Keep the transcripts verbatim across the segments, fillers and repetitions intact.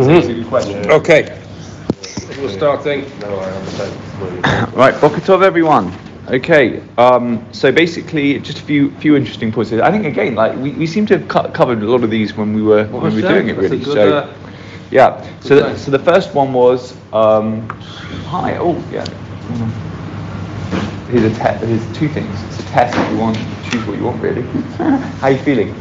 Mm-hmm. Good question. Okay. We're starting. Right, Boker Tov, everyone. Okay, um, so basically, just a few few interesting points. I think again, like we, we seem to have co- covered a lot of these when we were well, when we were sure. doing it, really. Good, so, uh, yeah. So, good the, so the first one was um, hi. Oh, yeah. Here's a te- here's two things. It's a test. If you want, choose what you want, really. How are you feeling?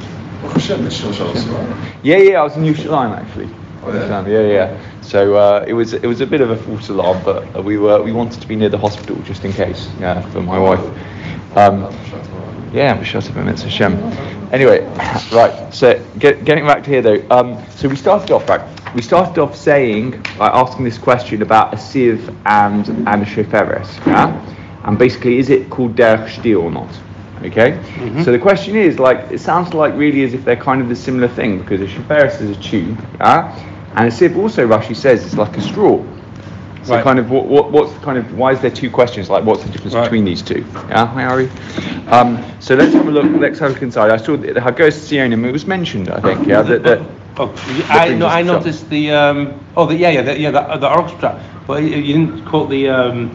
Yeah, yeah. I was in Yerushalayim actually. Oh, yeah? Yeah, yeah. So uh, it was it was a bit of a false alarm, but we were we wanted to be near the hospital just in case. Yeah, for my wife. Um, yeah, I'm shut up a minute, Hashem. Anyway, right. So get, getting back to here though. Um, so we started off right. We started off saying, like, asking this question about a sieve and and a sheferes. Yeah, and basically, is it called derech shtir or not? Okay, mm-hmm. So the question is, like, it sounds like really as if they're kind of the similar thing, because a sheferes is a tube, yeah, and a sieve also, Rashi says, is like a straw. So right. kind of what, what what's the kind of why is there two questions? Like, what's the difference right. between these two? Yeah, hi Ari. Um, so let's have a look. Let's have a look inside. I saw the Hagos Sionim. It was mentioned, I think. Yeah, that. that oh, I no, I noticed shop. the. Um, oh, the, yeah, yeah, the, yeah, the, the orchestra. But you didn't quote the um,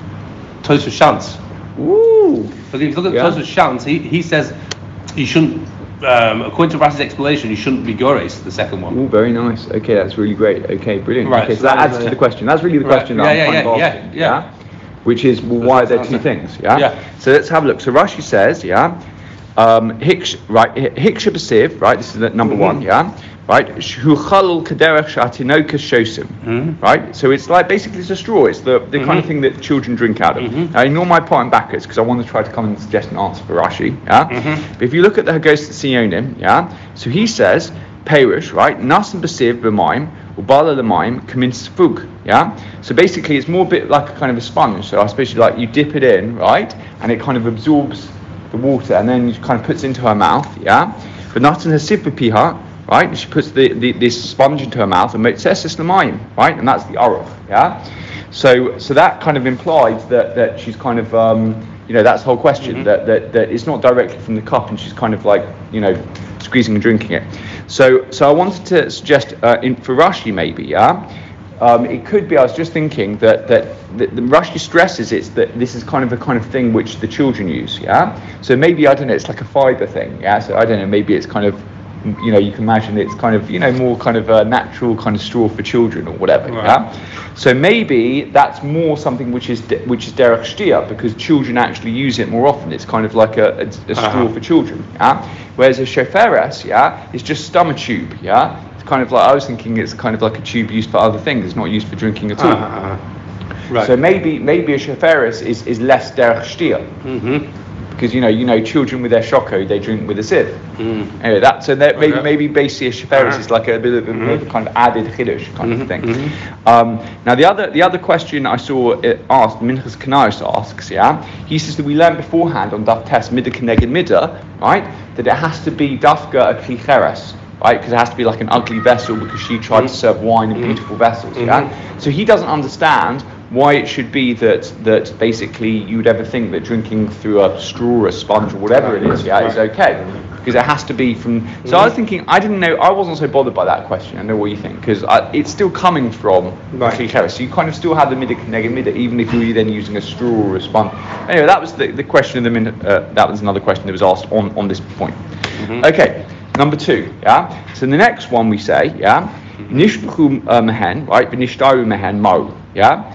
Tosfos Shantz. Ooh. But if you look at yeah. Tosfos Shantz, he he says you shouldn't. Um, according to Rashi's explanation, you shouldn't be Gores, the second one. Oh, very nice. Okay, that's really great. Okay, brilliant. Right, okay, so, so that, that adds is, to uh, the question. That's really the question right. that yeah, I'm yeah, kind yeah, of asking. Yeah, yeah. yeah? Which is, well, why are there two things? Yeah? yeah. So let's have a look. So Rashi says, yeah, um, Hiksh, right, Hiksha B'Siv, right, this is the number mm-hmm. one, yeah, right, Hu Chalul Kederech Shatinoka Shosim, right, so it's like, basically it's a straw, it's the, the mm-hmm. kind of thing that children drink out of. Mm-hmm. Now, ignore my point backwards, because I want to try to come and suggest an answer for Rashi, yeah, mm-hmm. but if you look at the Hagos Sionim, yeah, so he says, Perish, right, Nasan B'Siv B'Maim, Ubala L'Maim, Kamins Fug, yeah, so basically it's more a bit like a kind of a sponge, so especially like you dip it in, right, and it kind of absorbs the water, and then it kind of puts it into her mouth, yeah, but Natan Hasib B'Piha, right, she puts the, the this sponge into her mouth, and Motzesis L'Maim, right, and that's the Aruch, yeah, so so that kind of implies that, that she's kind of, um, you know, that's the whole question, mm-hmm. that, that, that it's not directly from the cup, and she's kind of like, you know, squeezing and drinking it. So so I wanted to suggest, uh, in, for Rashi maybe, yeah, um, it could be, I was just thinking that, that, that the Rashi stresses it's that this is kind of the kind of thing which the children use, yeah, so maybe, I don't know, it's like a fibre thing, yeah, so I don't know, maybe it's kind of, you know, you can imagine it's kind of, you know, more kind of a natural kind of straw for children or whatever, right. yeah. So maybe that's more something which is de- which is derech shtia, because children actually use it more often. It's kind of like a, a, a straw uh-huh. for children, yeah. Whereas a sheferes, yeah, is just stomach tube, yeah. It's kind of like, I was thinking it's kind of like a tube used for other things. It's not used for drinking at all. Uh-huh. Right. So maybe maybe a sheferes is, is less derech shtia. Mm-hmm. Because you know, you know, children with their shoko, they drink with a sieve. Mm. Anyway, that so that maybe okay. maybe basically a sheferes uh-huh. is like a bit of a mm-hmm. kind of added chiddush kind mm-hmm. of thing. Mm-hmm. Um, now the other the other question I saw it asked, Minchas Kanais asks, yeah, he says that we learned beforehand on Daf Tes Midah Keneged Midah, right, that it has to be dafka a klicheres. Right, because it has to be like an ugly vessel, because she tried mm-hmm. to serve wine in beautiful vessels. Mm-hmm. Yeah, so he doesn't understand why it should be that that basically you would ever think that drinking through a straw or a sponge or whatever it is, yeah, is okay, because it has to be from. So mm-hmm. I was thinking, I didn't know, I wasn't so bothered by that question. I know what you think, because it's still coming from right. klicheres, so you kind of still have the midah keneged midah, even if you're then using a straw or a sponge. Anyway, that was the, the question of the minute. Uh, that was another question that was asked on on this point. Mm-hmm. Okay. Number two, yeah. So the next one we say, yeah, nishbuchu mehen, right, v'nishtaru mehen mo, yeah.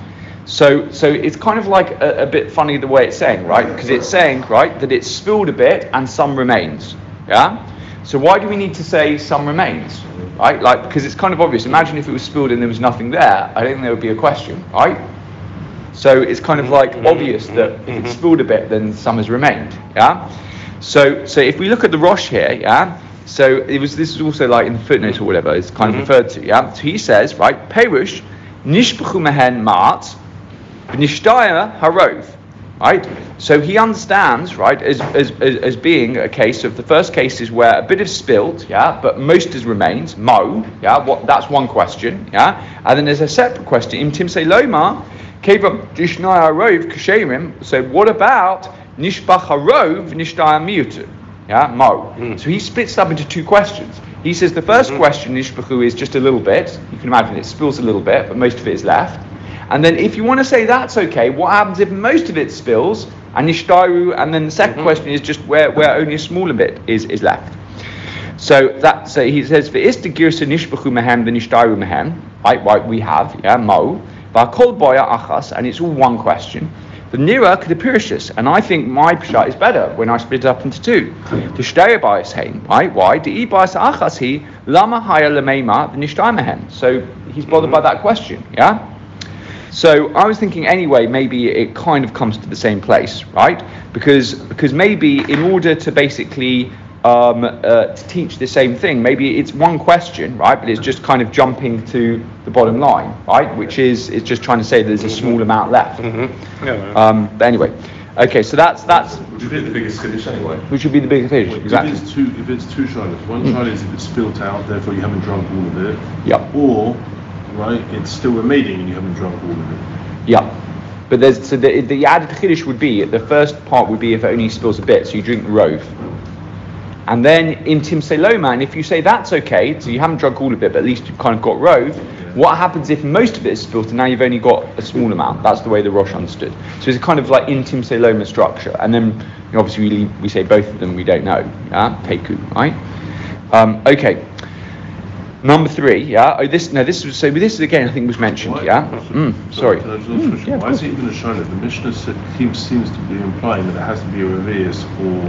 So so it's kind of like a, a bit funny the way it's saying, right, because it's saying, right, that it's spilled a bit and some remains, yeah. So why do we need to say some remains, right? Like, because it's kind of obvious. Imagine if it was spilled and there was nothing there. I don't think there would be a question, right? So it's kind of like obvious that if it's spilled a bit, then some has remained, yeah. So so if we look at the Rosh here, yeah. So it was. This is also like in the footnote or whatever. It's kind mm-hmm. of referred to. Yeah. So he says, right, Perush nishbuchu mehen ma'at v'nishtaya harov. Right. So he understands, right, as, as as as being a case of the first case is where a bit is spilled, yeah, but most is remains. Mo, yeah. What? That's one question, yeah. And then there's a separate question. Im tim say loma keva dishnaya harov kasherim. So what about nishbach harov v'nishtaya miutu? yeah, mo. Mm. So he splits it up into two questions. He says the first mm-hmm. question, nishbachu, is just a little bit. You can imagine it spills a little bit, but most of it is left. And then if you want to say that's okay, what happens if most of it spills, and nishtaru, and then the second mm-hmm. question is just where, where only a smaller bit is, is left. So that so he says for ista girsa nishbachu mehem the nishtaru mehem, right, right, we have, yeah, mo, v'akol boya achas, and it's all one question. The nira kedapirishus, and I think my pshat is better when I split it up into two. The shtei bias hein, right? Why? The e bias achas he lama haya lemeima the nishtai mehem. So he's bothered mm-hmm. by that question, yeah. So I was thinking anyway, maybe it kind of comes to the same place, right? Because because maybe in order to basically um, uh, to teach the same thing, maybe it's one question, right? But it's just kind of jumping to the bottom line, right? Which is it's just trying to say there's a small amount left. Mm-hmm. Yeah, um, but anyway, okay, so that's that's which would be the biggest finish anyway. Which would be the biggest finish, well, exactly. If it's two, if it's two shilas, one mm. shilah is if it's spilt out, therefore you haven't drunk all of it. Yeah. Or right, it's still remaining and you haven't drunk all of it. Yeah. But there's so the, the added chiddush would be the first part would be if it only spills a bit, so you drink the rove. And then in Timsei Loma, and if you say that's okay, so you haven't drunk all of it, but at least you've kind of got rove, yeah. What happens if most of it is spilled and now you've only got a small amount? That's the way the Rosh understood. So it's kind of like in Timsei Loma structure. And then you know, obviously we, we say both of them, we don't know. Yeah, Peiku, right? Um, okay. Number three, yeah. Oh, this no, this was so. This is again, I think was mentioned, why, yeah. Mm, sorry. Can I just mm, yeah, why is it even a shayla? The Mishnah seems seems to be implying that it has to be a revius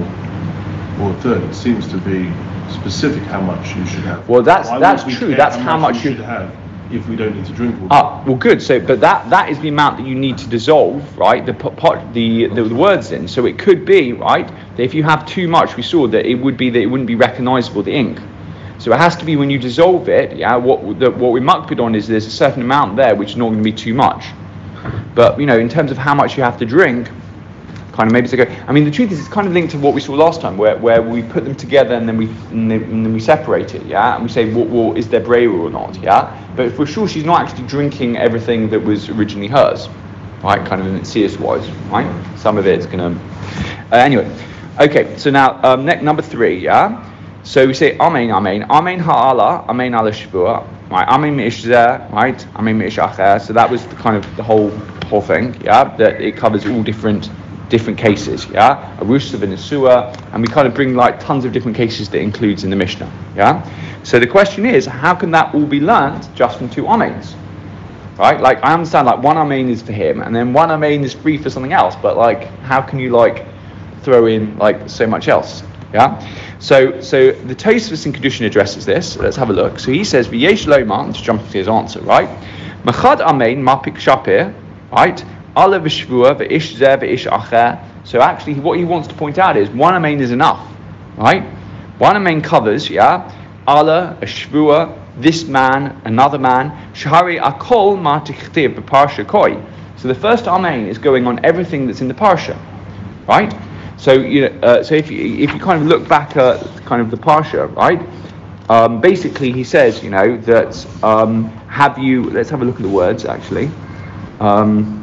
or or a third. It seems to be specific how much you should have. Well, that's why that's true. That's how, how much, much you should have if we don't need to drink water. Ah, well, good. So, but that that is the amount that you need to dissolve, right? The pot, the, the the words in. So it could be right that if you have too much, we saw that it would be that it wouldn't be recognizable, the ink. So it has to be when you dissolve it, yeah, what the, what we mucked on is there's a certain amount there which is not going to be too much. But, you know, in terms of how much you have to drink, kind of maybe it's okay. I mean, the truth is it's kind of linked to what we saw last time, where, where we put them together and then we and then, and then we separate it, yeah? And we say, well, well is there breira or not, yeah? But for sure she's not actually drinking everything that was originally hers, right? Kind of in serious-wise, right? Some of it's going to... Uh, anyway, okay, so now, um, next, number three, yeah? So we say Amen, Amen, Amen Ha'ala, Amen Ala Shvua, right? Amen Mi'ishzeh, right? Amen Mi'ishacher. So that was the kind of the whole whole thing, yeah. That it covers all different different cases, yeah. A Rusav and a Suah, and we kind of bring like tons of different cases that it includes in the Mishnah, yeah. So the question is, how can that all be learnt just from two Amens, right? Like I understand, like one Amen is for him, and then one Amen is free for something else, but like how can you like throw in like so much else? Yeah, so so the Tosfos in Kedushin addresses this. So let's have a look. So he says, "V'yesh lomar," to jump to his answer, right? Machad amein mapik shapir, right? Ala v'shvua v'ish zeh v'ish acher. So actually, what he wants to point out is one amein is enough, right? One amein covers, yeah, ala a shvua, this man, another man. Shahari akol matichtiv b'parsha koi. So the first amein is going on everything that's in the parsha, right? So you know, uh, so if you if you kind of look back at kind of the parsha, right? Um, basically, he says, you know, that um, have you? Let's have a look at the words actually. Um,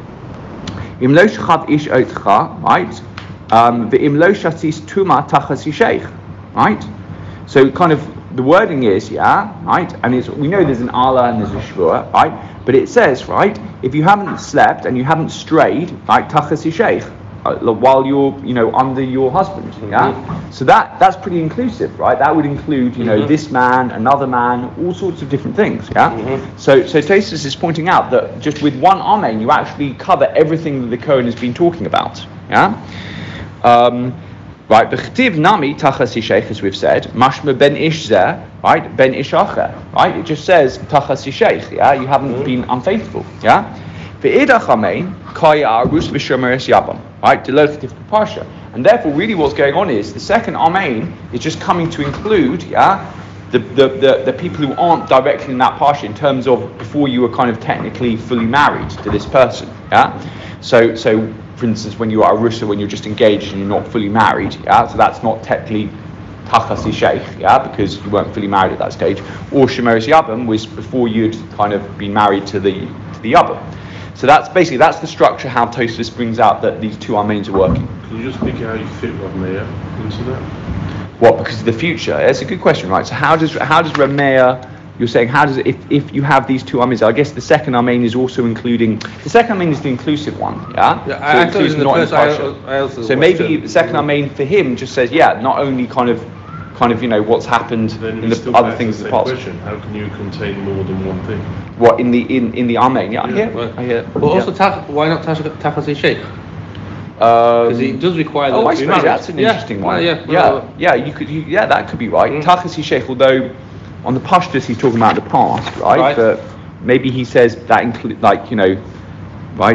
Im lo shachad ish otcha, right? Ve'im lo shatis tuma tachas yisheich, right? So kind of the wording is, yeah, right? And it's we know there's an ala and there's a shvua, right? But it says, right, if you haven't slept and you haven't strayed, right, tachas yisheich. Uh, while you're, you know, under your husband, yeah. Mm-hmm. So that that's pretty inclusive, right? That would include, you know, mm-hmm. this man, another man, all sorts of different things, yeah. Mm-hmm. So so Tosfos is pointing out that just with one amen, you actually cover everything that the Kohen has been talking about, yeah. Um, right, b'chtiv nami tachas yisheich, as we've said, mashma ben ish zeh, right, ben ish acher, right? It just says tachas yisheich, yeah. You haven't mm-hmm. been unfaithful, yeah. Ve'idach amen kaya arus v'shomeres yabam. Right, parsha, and therefore, really, what's going on is the second amen is just coming to include, yeah, the, the the the people who aren't directly in that parsha in terms of before you were kind of technically fully married to this person, yeah. So, so for instance, when you are a rusa, when you're just engaged and you're not fully married, yeah, so that's not technically tachas yisheich, yeah, because you weren't fully married at that stage. Or shemeres yabam was before you'd kind of been married to the to the yabam. So that's basically that's the structure how Tosfos brings out that these two amens are working. Can you just speak how you fit Rav Meir into that? What, because of the future? That's a good question, right? So how does how does Rav Meir, you're saying, how does it, if, if you have these two Ameins, I guess the second Amein is also including, the second Amein is the inclusive one, yeah? Yeah, so I, I it thought includes in the not first, I, impartial. I also So maybe the second Amein for him just says, yeah, not only kind of, kind of, you know, what's happened Then in we the still other back things to in the the same past. question. How can you contain more than one thing? What, in the in, in the Amein? Yeah, I hear, Right. I hear. Well, also, yeah. ta- why not Tachas Sheikh? Um, Because it does require them Oh, I to be suppose married. that's an Yeah, interesting well, one. yeah, yeah, well, yeah. You could, you, yeah, that could be right. Mm. Tachas Sheikh, although on the Pashtus he's talking about the past, right? Right. But maybe he says that include, like you know, right?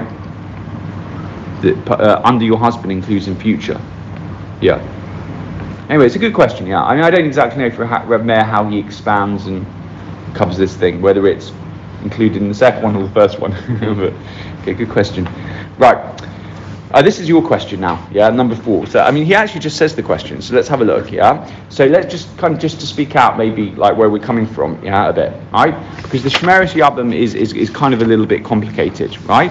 That uh, under your husband includes in future. Yeah. Anyway, it's a good question. Yeah, I mean, I don't exactly know for Rav Meir how he expands and covers this thing, whether it's included in the second one or the first one. But, okay, good question. Right. Uh, this is your question now, yeah, number four. So, I mean, he actually just says the question, so let's have a look, yeah? So let's just kind of, just to speak out maybe, like, where we're coming from, yeah, a bit, right? Because the Shemeres Yabam is, is, is kind of a little bit complicated, right?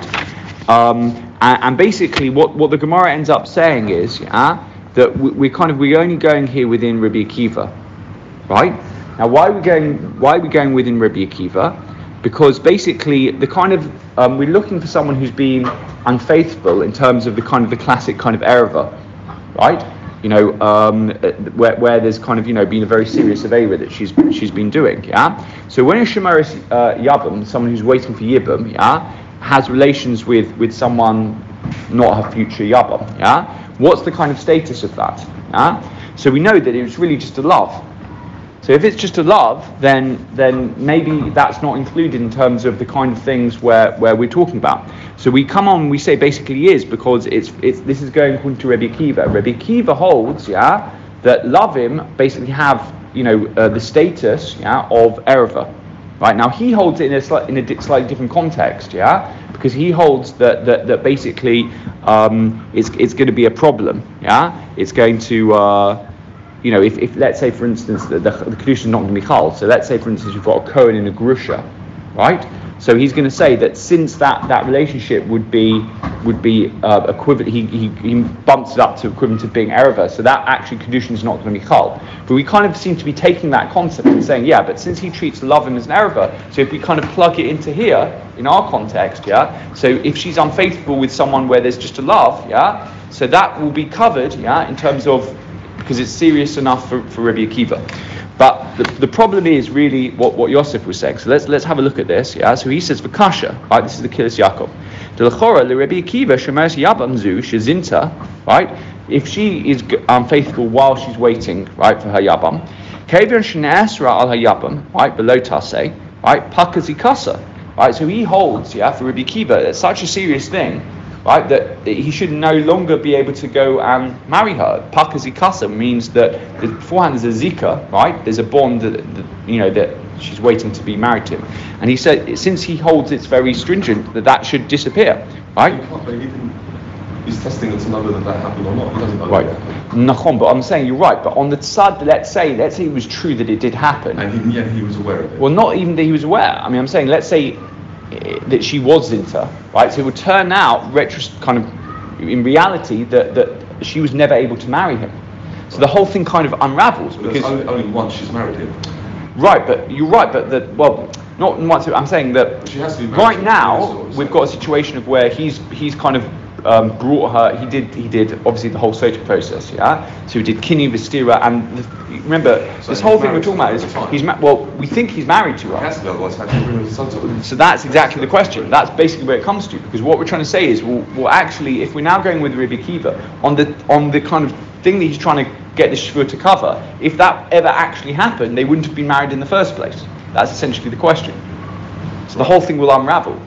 Um, and, and basically what, what the Gemara ends up saying is, yeah, that we, we're kind of, we're only going here within Rabbi Akiva, right? Now, why are we going, why are we going within Rabbi Akiva? Because basically the kind of, um, we're looking for someone who's been unfaithful in terms of the kind of the classic kind of erva, right? You know, um, where, where there's kind of, you know, been a very serious avera that she's she's been doing, yeah? So when a Shemeres uh, Yabam, someone who's waiting for Yibam, yeah, has relations with, with someone not her future Yabam, yeah? What's the kind of status of that, yeah? So we know that it was really just a love. So if it's just a love, then then maybe that's not included in terms of the kind of things where, where we're talking about. So we come on and we say basically is because it's it's this is going according to Rabbi Akiva. Rabbi Akiva holds, yeah, that Lavim basically have, you know, uh, the status, yeah, of erva. Right, now he holds it in a, sli- in a di- slightly different context, yeah, because he holds that that, that basically um, it's it's going to be a problem, yeah, it's going to. Uh, You know, if, if let's say, for instance, the, the, the Kedusha is not going to be Chal, so let's say, for instance, you've got a Kohen and a Grusha, right? So he's going to say that since that, that relationship would be would be uh, equivalent, he, he he bumps it up to equivalent to being Ereva, so that actually Kedusha is not going to be Chal. But we kind of seem to be taking that concept and saying, yeah, but since he treats Lovim as an Ereva, so if we kind of plug it into here, in our context, yeah, so if she's unfaithful with someone where there's just a love, yeah, so that will be covered, yeah, in terms of, because it's serious enough for, for Rabbi Akiva. But the, the problem is really what, what Yosef was saying. So let's let's have a look at this. Yeah. So he says V'kasha, right? This is the Kilis Yaakov. Delachora le Rabbi Akiva shemeres Yabam zu shezinta, right? If she is unfaithful while she's waiting, right, for her Yabam, Kavion shene'esra al hayabam, right, below Taseh, right, pakazikasa, right? So he holds, yeah, for Rabbi Akiva, that's such a serious thing, right, that he should no longer be able to go and marry her. Pakazikasa means that the, beforehand there's a zika, right? There's a bond that, that you know that she's waiting to be married to him. And he said since he holds it's very stringent that that should disappear, right? But he didn't, he's testing it to know whether that happened or not. He doesn't know. Right. That happened. Nachon, but I'm saying you're right. But on the tzad, let's say let's say it was true that it did happen. And he, yeah, he was aware of it. Well, not even that he was aware. I mean, I'm saying let's say that she was zinta, right? So it would turn out, retros- kind of, in reality, that, that she was never able to marry him. So the whole thing kind of unravels Because because only, only once she's married him. right, but you're right, but that well, not once. I'm saying that She has to be married right to now him, so- we've got a situation of where he's he's kind of um, brought her. He did he did obviously the whole Sota process, yeah. So he did Kini Vistira, and the, remember So this he's whole thing we're married talking to her about is at the time. he's ma- well, we think he's married to He her. has to be, otherwise how can he bring his son to her? So that's exactly the question. That's basically where it comes to, because what we're trying to say is, well, well actually, if we're now going with Rabbi Akiva on the on the kind of thing that he's trying to get the shvur to cover, if that ever actually happened, they wouldn't have been married in the first place. That's essentially the question. So the whole thing will unravel.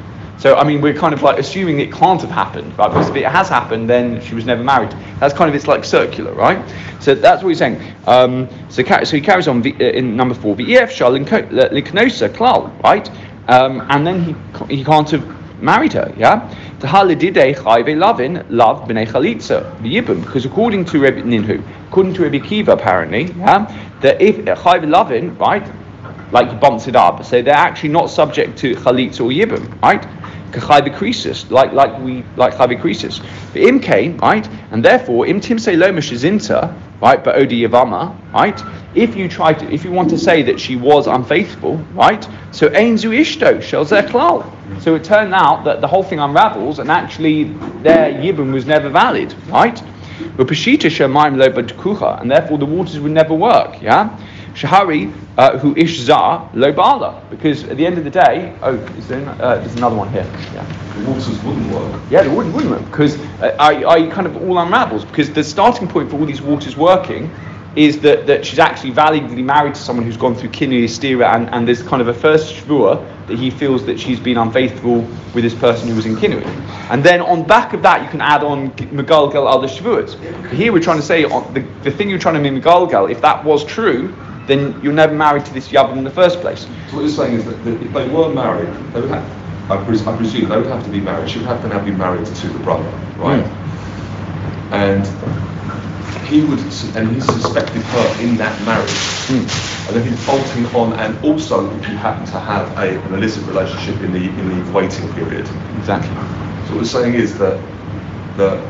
So I mean, we're kind of like assuming it can't have happened, right? Because if it has happened, then she was never married. That's kind of it's like circular, right? So that's what he's saying. Um, so so he carries on in number four. V'ef shal liknosa klal, right? Um, and then he he can't have married her, yeah. Tahalididei chayve lavin lav b'nei chalitza v'yibum, because according to Rabbi Ninhu, according to Rabbi Akiva apparently, yeah, that if chayve lavin, right, like he bumps it up, so they're actually not subject to chalitza or yibum, right? kachai b'krisis, like like we like chai b'krisis. But im came, right, and therefore im tim say lo mishazinta, right, but odi yavama, right. If you try to, if you want to say that she was unfaithful, right, so ein zu ishto shel zeh klal. So it turned out that the whole thing unravels, and actually their yibum was never valid, right? And therefore the waters would never work, yeah? Shahari, uh, who ish zah lo bala, because at the end of the day, oh, is there, uh, there's another one here. Yeah, The waters wouldn't work. yeah, they wouldn't, wouldn't it? Because uh, I, I kind of all unravels, because the starting point for all these waters working is that, that she's actually validly married to someone who's gone through kinui stira, and, and there's kind of a first shvua that he feels that she's been unfaithful with this person who was in kinui. And then on back of that, you can add on megalgal other shvuas. Here we're trying to say, on the, the thing you're trying to mean megalgal, if that was true, then you're never married to this yavam in the first place. So what you're saying is that, that if they were married, they would have, I, pres- I presume they would have to be married. She would have to now be married to the brother, right? Mm. And he would, and he suspected her in that marriage, Mm. and then he's bolting on. And also, if you happen to have a, an illicit relationship in the in the waiting period. Exactly. So what we're saying is that that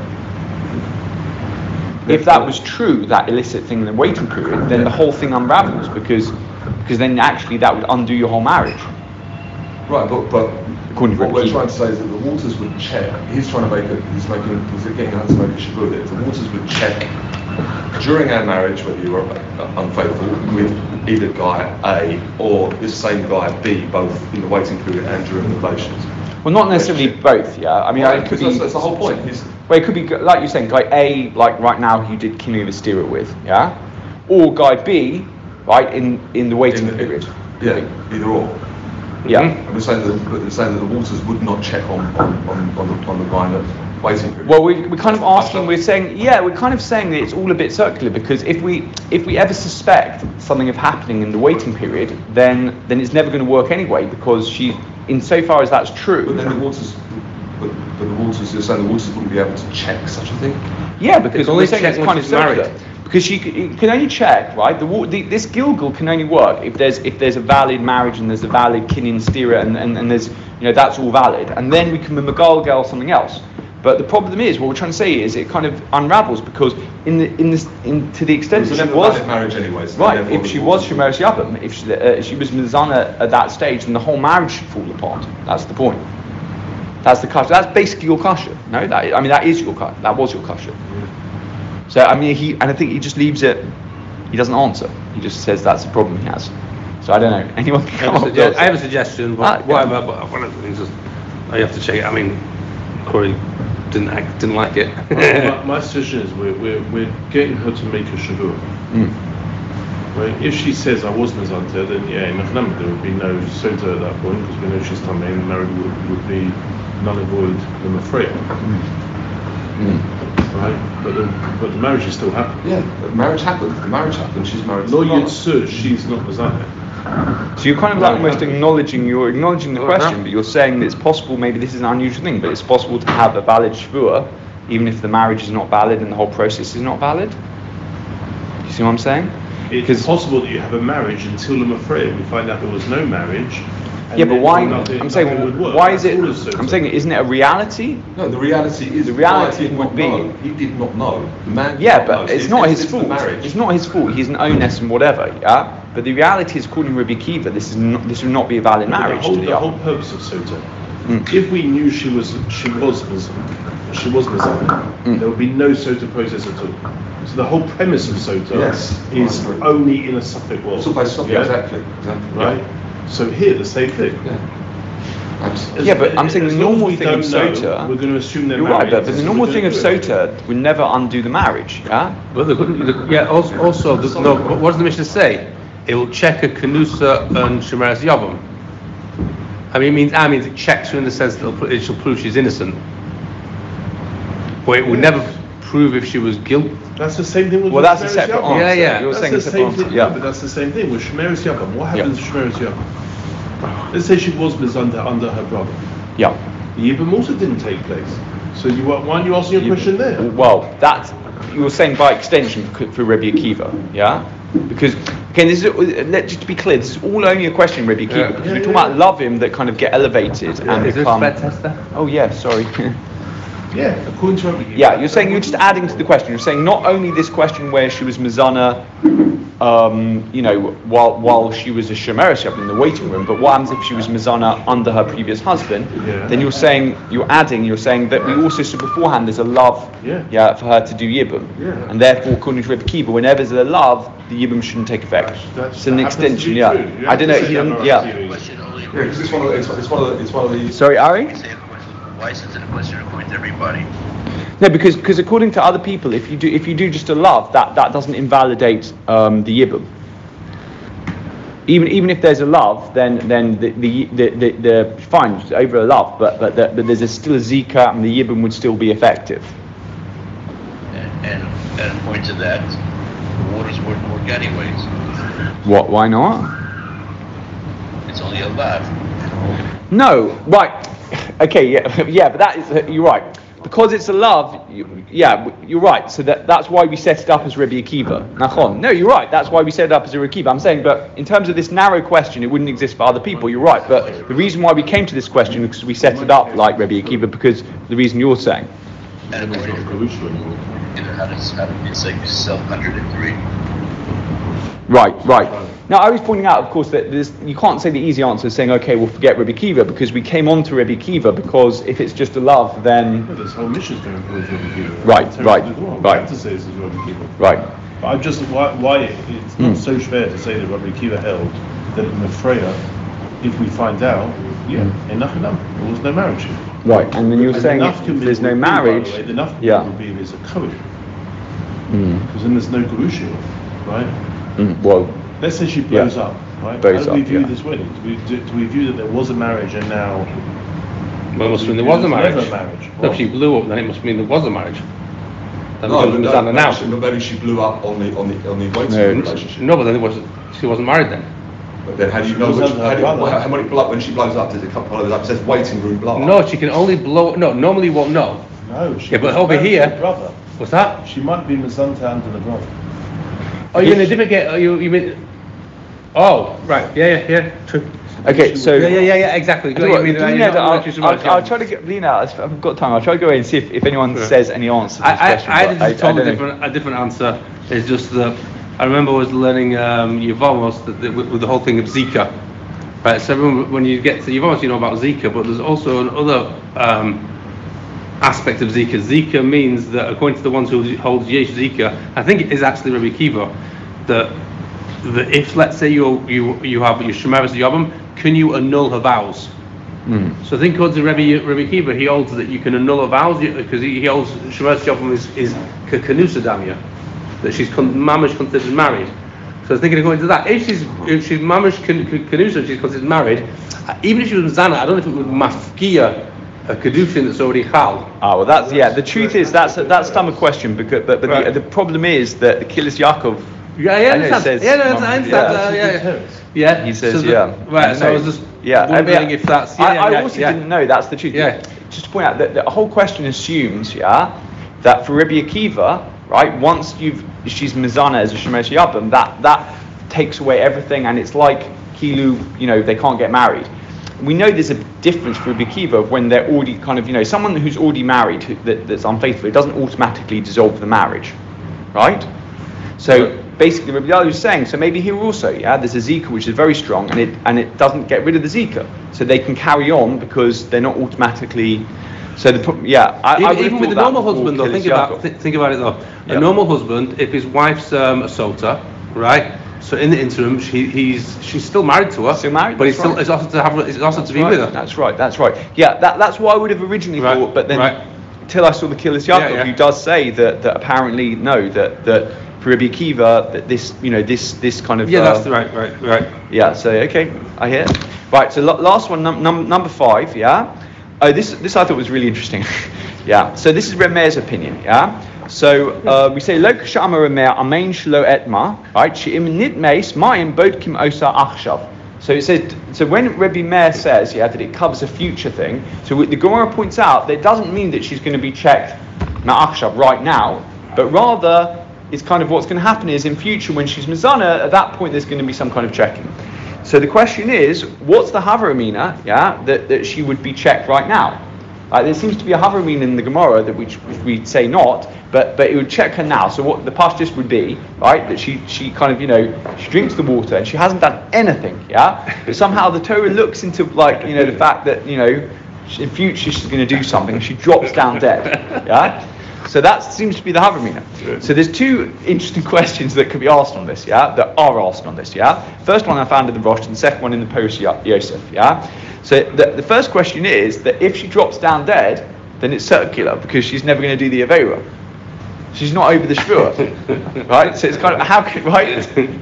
If that was true, that illicit thing in the waiting period, then the whole thing unravels, because because then actually that would undo your whole marriage. right, but but According to what we're Rebbe trying to say is that the waters would check. He's trying to make a. He's making. He's getting her to make a shabbat. The waters would check during our marriage whether you were unfaithful with either guy A or this same guy B, both in the waiting period and during the relations. Well, not necessarily both, yeah. I mean, Right, it could because be. that's, that's the whole point. He's, Well, it could be like you're saying, guy A, like right now, you did kinui v'stira with, yeah, or guy B, right in in the waiting in the, period. yeah, either or. Yeah. And we're saying that, but they're saying that the waters would not check on on, on, on, the, on the guy in the waiting period. Well, we, we're kind of asking, we're saying, yeah, we're kind of saying that it's all a bit circular, because if we if we ever suspect something of happening in the waiting period, then then it's never going to work anyway, because she, insofar as that's true. But then the waters, but, but the waters, you're saying the waters wouldn't be able to check such a thing? Yeah, because It's only we're saying check it's when kind of she's married. circular. Because she c- you can only check, right? The, wa- the this Gilgal can only work if there's if there's a valid marriage and there's a valid kinyan stira, and, and, and there's, you know, that's all valid, and then we can megalgal something else. But the problem is, what we're trying to say is it kind of unravels, because in the in this in to the extent It was that she never was valid marriage anyway. So right, therefore if the she was waters- shemeres yabam, if she, uh, if she was mizana at that stage, then the whole marriage should fall apart. That's the point. That's the kasha. That's basically your kasha. No, that I mean that is your kasha. That was your kasha. So I mean he, and I think he just leaves it. He doesn't answer. He just says that's the problem he has. So I don't know. Anyone can I come have, a up with sugge- I have a it. suggestion, Ah, but go on. whatever. But one of the things is, I have to check it. I mean, Corey didn't act, didn't like it. my, my suggestion is we're, we're, we're getting her to make a shavua. Mm. Right? If she says I was Mizanta, then yeah, in Mechanam there would be no Sota at that point, because we know she's Tamei, and married would, would be null and void the Mafreya. Mm. Right? But the, but the marriage is still happening. Yeah, the marriage happened. The marriage happened. She's married. Lo to the brother. Yitzur, she's not Mizanta. So you're kind of like almost acknowledging you're acknowledging the Uh-huh. question, but you're saying that it's possible. Maybe this is an unusual thing, but it's possible to have a valid shvua, even if the marriage is not valid and the whole process is not valid. You see what I'm saying? It's possible that you have a marriage until the Mafreya. We find out there was no marriage. and Yeah, but then why? nothing- I'm saying, nothing would work. why is it? That's all it's I'm Sota. saying, isn't it a reality? No, the reality is The reality Guy did would not be- know. He did not know. The man. did Yeah, not but know. it's It- not it's, his it's the fault. marriage. It's not his fault. He's an onus and whatever. Yeah. But the reality is, according to Rabbi Kiva, this is not. This would not be a valid marriage The whole, to the the whole other. purpose of Sota. Mm. If we knew she was she was Miz- she was Mizana, Mm. there would be no Sota process at all. So the whole premise of Sota Yes, is I agree. only in a Suffolk world. It's all based on yeah? exactly, exactly. Right. So here the same thing. Yeah. Absolutely. As- Yeah, but I'm saying the as long as normal we thing of don't know, Sota. we're going to assume they're You're right, married. but, but the so normal we're thing of gonna do it. Sota would never undo the marriage. Yeah. Well, the, the, yeah. Also, also the, no. What does the Mishnah say? It will check a kanusa and shemeres yavam. I mean, it means I mean it checks her in the sense that it'll, pr- it shall prove she's innocent, but it would never prove if she was guilty. That's the same thing with Well, that's a Shmeres separate Yavam. answer. Yeah, yeah. You're That's saying the a separate same answer. thing. Yeah. But that's the same thing with Shmeres Yavam. What happens to Shmeres Yavam? Let's say she was Mizanta under her brother. Yeah. The Yibam also didn't take place. So you why aren't you asking your question there? Well, that you were saying by extension for for Rabbi Akiva, yeah, because Okay, this is, let, just to be clear, this is all only a question, Rabbi Akiva, Yeah. because Yeah, we're yeah, talking yeah. about love him that kind of get elevated and Is there a become. spread tester? Oh yeah, sorry. Yeah, according to Rabbi Yeah, you're saying you're just adding to the question. You're saying not only this question where she was Mizana, um, you know, while while she was a Shemeres Yabam in the waiting room, but what happens if she was Mizana under her previous husband? Yeah. Then you're saying you're adding. You're saying that we also said beforehand there's a love, Yeah. for her to do Yibum, Yeah. and therefore according to Rebbe Kiva, whenever there's a love, the Yibum shouldn't take effect. That's- that's- It's an that happens to extension, be yeah. true. You I have don't to know. say He that didn't, on yeah. series. Question only Yeah, because it's one of the, it's, it's one of the, it's one of the. Sorry, Ari. Say a question. Why is it a question according to everybody? No, because because according to other people, if you do if you do just a love, that, that doesn't invalidate um, the yibum. Even even if there's a love, then then the the the, the, the fine it's over a love, but but, the, but there's a, still a zika and the yibum would still be effective. And, and, and according to that, the waters wouldn't work anyways. What? Why not? It's only a laugh. No, right. Okay, yeah, yeah, but that is you're right. Because it's a love, you, yeah, you're right. So that, that's why we set it up as Rebbe Akiva. Nachon. No, you're right. That's why we set it up as a Rebbe Akiva. I'm saying, but in terms of this narrow question, it wouldn't exist for other people. You're right. But the reason why we came to this question is because we set it up like Rebbe Akiva because the reason you're saying. And according to you know, how does how does it say self-contradictory? Right, right. Now, I was pointing out, of course, that there's, you can't say the easy answer is saying, okay, we'll forget Rebbe Akiva, because we came on to Rebbe Akiva, because if it's just a love, then... Well, this whole mission is going towards Rabbi Kiva. Right, It's right, terribly wrong. right. I have to say this is Rabbi Kiva. Right. But I'm just why, why it, it's not Mm. so fair to say that Rabbi Kiva held that in the Freya, if we find out, yeah, Mm. enough enough, there was no marriage. Right, and then you're And saying the if Nafka there's no would be, by the marriage... way, the Nafka yeah. would be is a Kohen, Mm. because then there's no Gerushin, right? Mm. Well, Let's say she blows Yeah. up, right? Blows How do we up, view yeah. this wedding? Do we, do, do we view that there was a marriage and now... Well, it must do mean we there was view a there's marriage. never a marriage? No, What? if she blew up, then it must mean there was a marriage. Then No, it but was no, maybe unannounced. she, but maybe she blew up on the on the on the waiting No. room relationship. No, but then it was she wasn't married then. But then how do you She know was which, under how, her do you, brother. well, how many blow when she blows up? Does it come follow up? It says waiting room blow up. No, she can only blow. No, normally you won't know. No, she Yeah, but was over married to here- her brother. What's that? She might be Mazanta under the brother. Oh, you mean a different get? Oh, you you mean? Oh, right. Yeah, yeah, yeah. True. okay, so... Yeah, yeah, yeah, yeah. Exactly. I tell you what, You mean, do uh, you you know know, that I'll, which is I'll, right, I'll yeah. try to get Lena. I've got time. I'll try to go in and see if, if anyone Sure. says any answer to this I, I, question. I had but a totally don't know. different, a different answer. It's just that I remember I was learning um, Yevamos that the, with, with the whole thing of Zika. Right, so everyone, when you get to Yevamos, you know about Zika, but there's also another um, aspect of Zika. Zika means that, according to the ones who hold Yesh Zika, I think it is actually Rabbi Kiva, that, that if, let's say, you you you have your Shemeres Yobam, can you annul her vows? Mm. So I think according to Rabbi, Rabbi Kiva, he holds that you can annul her vows because he, he holds Shemeres Yobam is, is Kanusa Damya, that she's con- mamish considered married. So I was thinking according to that, if she's if she's mamish Kanusa, she's considered married, uh, even if she was Zana, I don't know if it would mafkia a kedushin that's already chal. Ah, well, that's yeah. The truth is that's a, that's still a question, because but, but Right. the, the problem is that the Kilis Yaakov. Yeah, yeah, I I know it understand. says yeah, no, mum- I understand. yeah. uh, yeah, yeah. yeah. He says, so the- yeah. Right. I So I know. was just yeah, I mean, wondering if that's. Yeah, I, yeah, I yeah, also yeah. didn't know that's the truth. Yeah. Just to point out that the whole question assumes, yeah, that for Rabbi Akiva, right, once you've she's mizana as a shemesh yabam, that that takes away everything, and it's like kilu, you know, they can't get married. We know there's a difference for Rabbi Akiva when they're already kind of, you know, someone who's already married who, that, that's unfaithful. It doesn't automatically dissolve the marriage, right? So basically, Rabbi Yehuda was saying, so maybe here also, yeah, there's a zika which is very strong, and it and it doesn't get rid of the zika, so they can carry on because they're not automatically. So the pro- yeah, I, I Even, would have even with thought a that normal before husband, though, Kilis think about Yaakov. th- think about it though. Yeah. A normal husband, if his wife's um, a sota, right? So in the interim, she, he's she's still married to her. Still married, but he's that's still right. it's also to have it's also That's to be right, with her. That's right. That's right. Yeah, that, that's what I would have originally Right, thought, but then right. till I saw the Kilis Yeah, Yaakov, yeah. who does say that that apparently no, that that for Rabbi Akiva, that this you know this this kind of Yeah, uh, that's the right, right, right. Yeah, so okay, I hear. Right, so la- last one, num- num- number five, yeah. Oh, this this I thought was really interesting. yeah, so this is Reb Meir's opinion, yeah. So uh, we say lo k'shama Reb Meir amein shelo etma, right? She'im nitmeis ma'im bodkim osa achshav. So it says, so when Rebbe Meir says, yeah, that it covers a future thing, so the Gemara points out that it doesn't mean that she's going to be checked ma'achshav right now, but rather is kind of what's going to happen is in future when she's Mizana, at that point there's going to be some kind of checking. So the question is, what's the Havramina, yeah, that, that she would be checked right now? Uh, there seems to be a Havramina in the Gemara that we we say not, but but it would check her now. So what the pashtus would be, right, that she she kind of, you know, she drinks the water and she hasn't done anything, yeah, but somehow the Torah looks into, like, you know, the fact that, you know, in future she's going to do something and she drops down dead, yeah. So that seems to be the Havramina. So there's two interesting questions that could be asked on this, yeah, that are asked on this, yeah. First one I found in the Rosh, and the second one in the Post Yosef, yeah. So the, the first question is that if she drops down dead, then it's circular because she's never going to do the Avera. She's not over the Shvuah, right? So it's kind of how could right?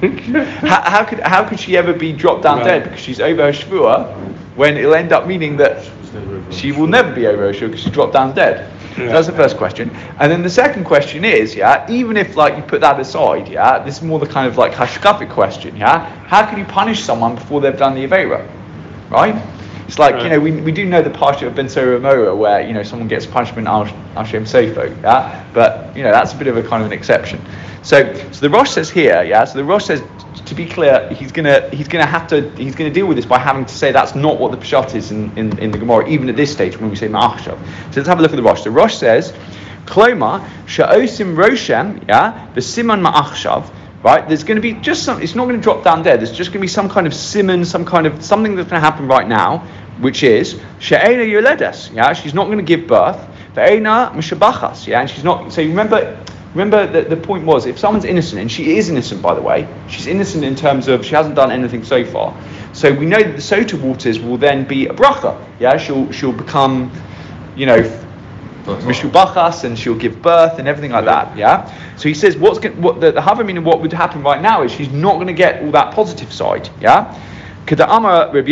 how, how could how could she ever be dropped down dead because she's over her Shvuah when it'll end up meaning that she will never be over her Shvuah because she dropped down dead. So that's the first question. And then the second question is, yeah, even if like you put that aside, yeah, this is more the kind of like hashkafic question, yeah. How can you punish someone before they've done the Avera, right? It's like, you know, we we do know the parsha of Ben Sora Mora where, you know, someone gets punishment al Hashem Sofo, yeah, but you know that's a bit of a kind of an exception. So so the Rosh says here, yeah, so the Rosh says, to be clear, he's gonna he's gonna have to he's gonna deal with this by having to say that's not what the pshat is in, in, in the Gemara, even at this stage when we say Ma'achshav. So let's have a look at the Rosh. The Rosh says, Kloma Sha'osim Roshem, yeah, the Siman Ma'achshav. Right, there's going to be just some. It's not going to drop down dead. There's just going to be some kind of simon, some kind of something that's going to happen right now, which is she'ena yoledes. Yeah, she's not going to give birth. Ve'ena mishabachas. Yeah, and she's not. So remember, remember that the point was, if someone's innocent, and she is innocent, by the way, she's innocent in terms of she hasn't done anything so far. So we know that the sota waters will then be a bracha. Yeah, she'll she'll become, you know, Mishubachas, and she'll give birth and everything like that, yeah. So he says, what's going, what the, the Havamina, what would happen right now is she's not going to get all that positive side, yeah. Kada Amar Rabbi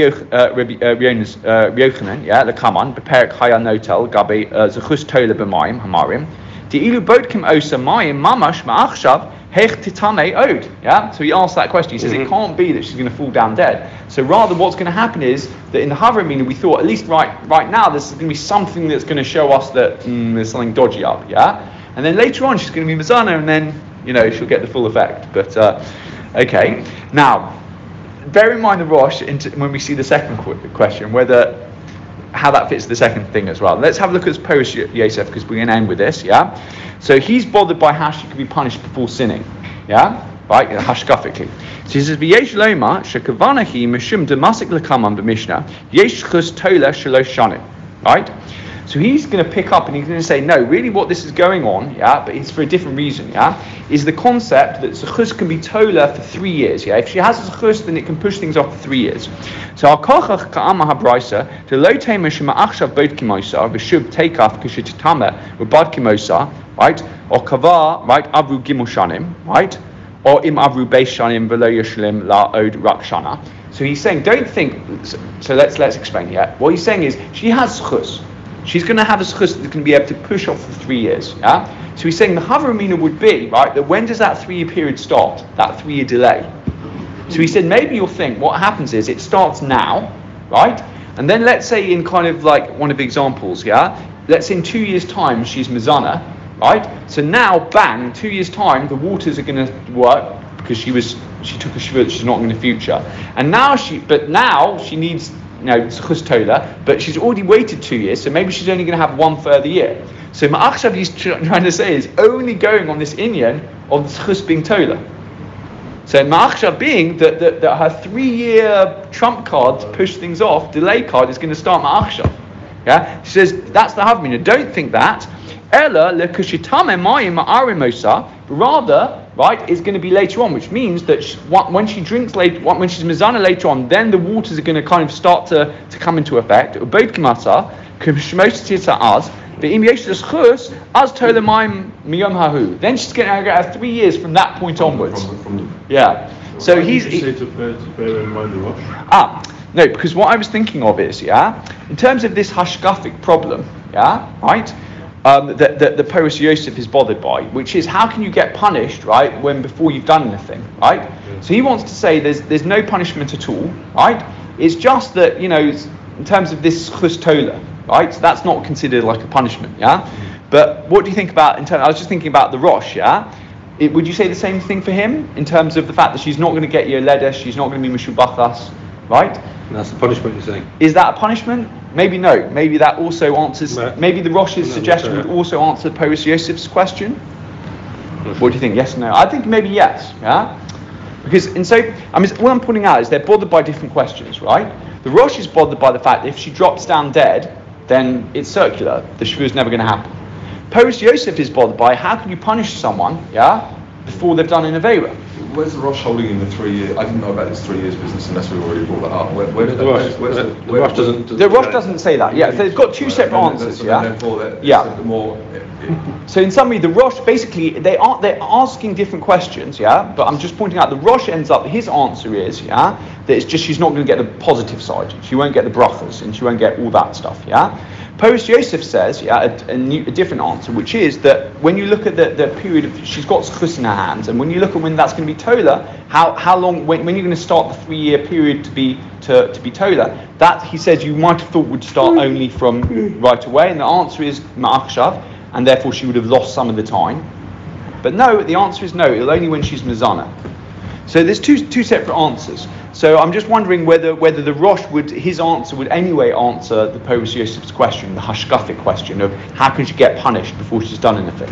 Yochanan, yeah, the Kaman, Beperek Haya Notel, Gabi Zechus Tola B'Mayim Hamarim, the Ilu Bodkim Osa Mayim Mamash Ma'achshav Hech Titame Od, yeah. So he asks that question. He says mm-hmm. It can't be that she's going to fall down dead. So rather, what's going to happen is that in the Havramina we thought at least right right now there's going to be something that's going to show us that mm, there's something dodgy up, yeah. And then later on she's going to be Mizana, and then you know she'll get the full effect. But uh, okay, now bear in mind the Rosh into, when we see the second qu- question whether how that fits the second thing as well. Let's have a look at Post Yosef because we're going to end with this, yeah. So he's bothered by how she could be punished before sinning, yeah, right, hashkafically. So he says, "V'yesh loma shekavanahi mishum demasik lekaman b'mishnah yesh chus tola shalosh shanim," right? So he's going to pick up and he's going to say, no, really what this is going on, yeah, but it's for a different reason, yeah, is the concept that zechus can be tola for three years, yeah. If she has a zechus, then it can push things off for three years. So al kochach ka'ama habraisa to lo tema shema achshav bod kimosa v'shub teikaf k'shetitame v'bad kimosa, right, or kava, right, avru gimel shanim, right, or im avru beis shanim v'lo yishlim la od rak shana. So he's saying, don't think. So, so let's let's explain here. What he's saying is, she has zechus. She's going to have a zechus that can be able to push off for three years. Yeah. So he's saying the Havramina would be right that when does that three-year period start? That three-year delay. So he said maybe you'll think what happens is it starts now, right? And then let's say in kind of like one of the examples, yeah. Let's say in two years' time she's Mizana, right? So now, bang, in two years' time the waters are going to work because she was she took a shvur that she's not in the future, and now she but now she needs. You know, zechus tola, but she's already waited two years, so maybe she's only going to have one further year. So Ma'achshav, he's tr- trying to say, is only going on this inyan of the zechus being tola. So Ma'achshav being that, that, that her three-year trump card to push things off, delay card, is going to start Ma'achshav. Yeah, she says that's the Havamina. Don't think that. Ella lekushitame mayim ma'arimosa. Rather, right, is going to be later on, which means that she, when she drinks later, when she's mizana later on, then the waters are going to kind of start to, to come into effect. Ubeid kimasa kumshmositisa az ve'im yesh zechus az tola mayim miyom hahu. Then she's going to get three years from that point onwards. From, from the, yeah. So why he's. Did you say to bear, to bear in mind the Rosh? Ah, no, because what I was thinking of is, yeah, in terms of this hashkafic problem, yeah, right. Um, that, that the Poros Yosef is bothered by, which is how can you get punished, right, when before you've done anything, right? Yeah. So he wants to say there's there's no punishment at all, right? It's just that, you know, in terms of this chus tola, right? So that's not considered like a punishment, yeah? Mm. But what do you think about, in terms, I was just thinking about the Rosh, yeah? it, would you say the same thing for him in terms of the fact that she's not going to get Yoledes, she's not going to be Meshubachas, right? And that's the punishment, you're saying? Is that a punishment? Maybe no. Maybe that also answers, No. maybe the Rosh's No, suggestion no. would also answer Poris Yosef's question. What do you think? Yes or no? I think maybe yes, yeah? Because, and so, I mean, what I'm pointing out is they're bothered by different questions, right? The Rosh is bothered by the fact that if she drops down dead, then it's circular. The Shavuot is never going to happen. Poris Yosef is bothered by how can you punish someone, yeah, before they've done an Aveira? Where's the Rosh holding in the three years? I didn't know about this three years business unless we already brought that up. Where, where did The that- Rosh, where's- where's the, the- the where- Rosh doesn't. The Rosh doesn't say that, yeah. So they've got two Right, separate and then- answers, so yeah? therefore that- Yeah. it's more. So in summary, the Rosh basically they are they're asking different questions, yeah. But I'm just pointing out the Rosh ends up his answer is yeah that it's just she's not going to get the positive side. She won't get the brachas and she won't get all that stuff, yeah. Poris Yosef says yeah a, a, new, a different answer, which is that when you look at the, the period of she's got schus in her hands, and when you look at when that's going to be tola, how how long when, when you're going to start the three year period to be to, to be tola, that he says you might have thought would start only from right away, and the answer is ma'achshav. And therefore she would have lost some of the time. But no, the answer is no, it'll only when she's Mazana. So there's two two separate answers. So I'm just wondering whether whether the Rosh would, his answer would anyway answer the Poris Yosef's question, the hashkafic question of how can she get punished before she's done anything.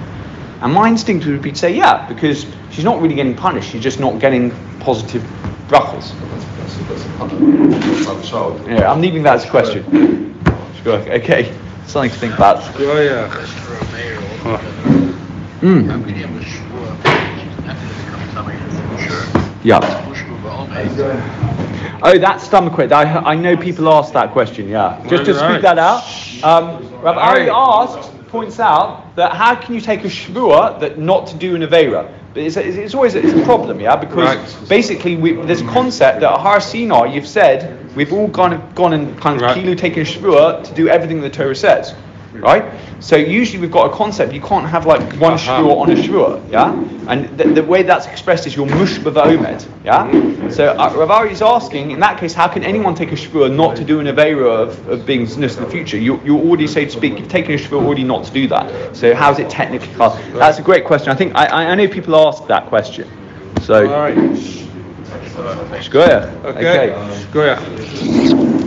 And my instinct would be to say yeah, because she's not really getting punished, she's just not getting positive brachas. That's, that's a punishment. That's like a child. Yeah, I'm leaving that as a question. Sure. Okay, something to think about. Oh, yeah. That's for a mayor Oh. altogether. Mm. How can you have a shvua? She's not going to become somebody in the future. Yeah. Ushbu ba'omed. Oh, that stomach quit. I, I know people ask that question, yeah. Just to speak Right. that out, um, Rabbi Ari Right. asked, points out, that how can you take a shvua that not to do an Aveira? But it's, it's, it's always a, it's a problem, yeah, because Right. basically we, there's a concept that at Har Sinai you've said, we've all gone, gone and kind of Right. kilu taken a shvua to do everything the Torah says. Right? So usually we've got a concept, you can't have like one Uh-huh. shvua on a shvua, yeah? And the, the way that's expressed is your mushba v'omed, yeah? So uh, Rav Ari is asking, in that case, how can anyone take a shvua not to do an aveira of, of being znus in the future? You, you already, so to speak, you've taken a shvua already not to do that. So how is it technically called? That's a great question. I think, I, I know people ask that question. So, All right. Shkoyach. Okay. Go, yeah.